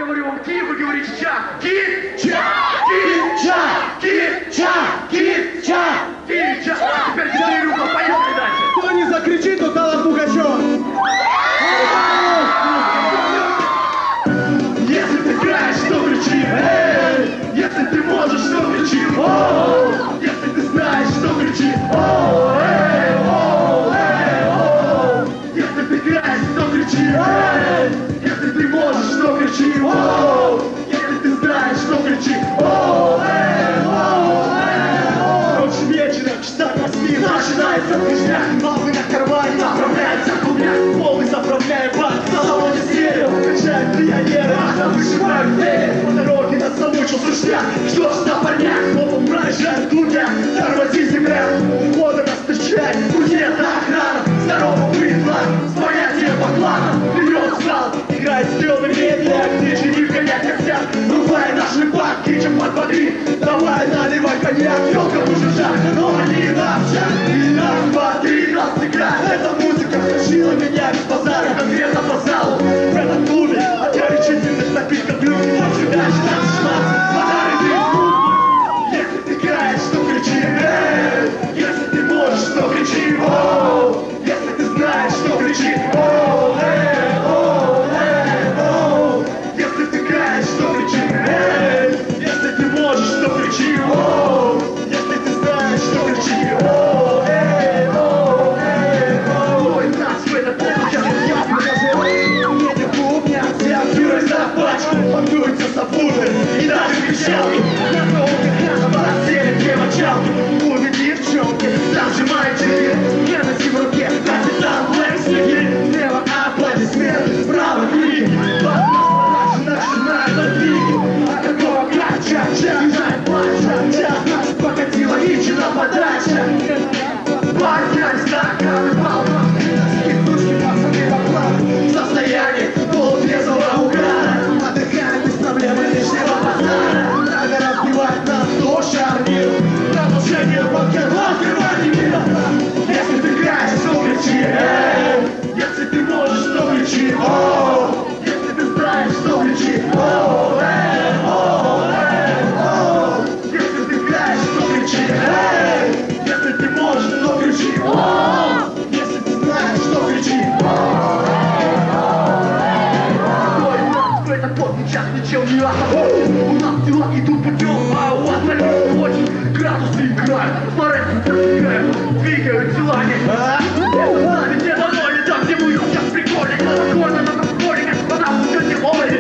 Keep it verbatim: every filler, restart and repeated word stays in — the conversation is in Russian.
говорю вам ки, вы говорите ча. Ки, ча, ки, ча, ки, ча, ки, ча, ки, ча. А теперь четыре рюмка, поехали дальше. Кто не закричит, то Алла Пугачева. Если ты играешь, то кричи, эй! Если ты можешь, то кричи, о! Если ты знаешь, то кричи, о, эй, о, эй, о! Если ты играешь, то кричи, эй! Если ты можешь, то кричи, о! Если ты знаешь, то кричи, о, эй, о, эй, о! Ночь вечером, часа восьми, Начинается движняк, бабы на кармане, направляется клубняк, полы заправляем бак, в салоне стерео, качают пионеры, а вышивают двери. по дороге нас замучил сушняк, Что ж на парнях? словом проезжает клубняк, Тормози, земля, ухода нас встречает, где-то охрана, здорово придла, с понятием баклана, вперед в зал, играет стёбель медляк, где же не в коньяк костяк, рубай наши бабки, чем подбодри, давай наливай коньяк, елка уже жарко, но они навчат, и раз, два, три, нас играет, эта музыка втащила меня без базара, конкретно по залу, в этом клубе, от горячительных напитков люди, дальше танцы шмат, подари ты, если ты играешь, то кричи, эй, если ты можешь, то кричи, о, если ты знаешь, то кричи, о, эй, о, эй, о, если ты играешь, то кричи, эй, если ты можешь, то кричи, о, если ты знаешь, то кричи, о, эй, о, эй, о, ой, нас в этот я покажу, едем клубня, все Юрой за пачку, пакуются сапуты, и даже кричалки, на новых на постели две мочалки, клубе девчонки, там же мальчики, Геннадий в руке, капитан Блэк Сиги, слева аплодисменты, справа крики, нас начинают подвиги, а какого кача, ча, плача, ча, нас покатила личина подача, парня, стаканы, полно, идущие пацаны в оклад, состояние полутрезвого угара, отдыхаем без проблем и лишнего базара, надо разбивать нас до шарнир, продолжение банкета, открывание мира. Если ты играешь, то кричи, эй! Если ты можешь, то кричи, о! Если ты знаешь, то кричи, о, эй, о, эй, о! Если ты играешь, то кричи, эй! Если ты можешь, то кричи, о! Если ты знаешь, то кричи, о, эй, о, эй, о! Ой, у нас это под сейчас ничем не охотно. У нас дела идут путем, а у вас налево очень градусы играют, флоресценты протекают, двигают телами. Это знамя не довольны, там где мы сейчас прикольно, на спокойно, на споре, как она все не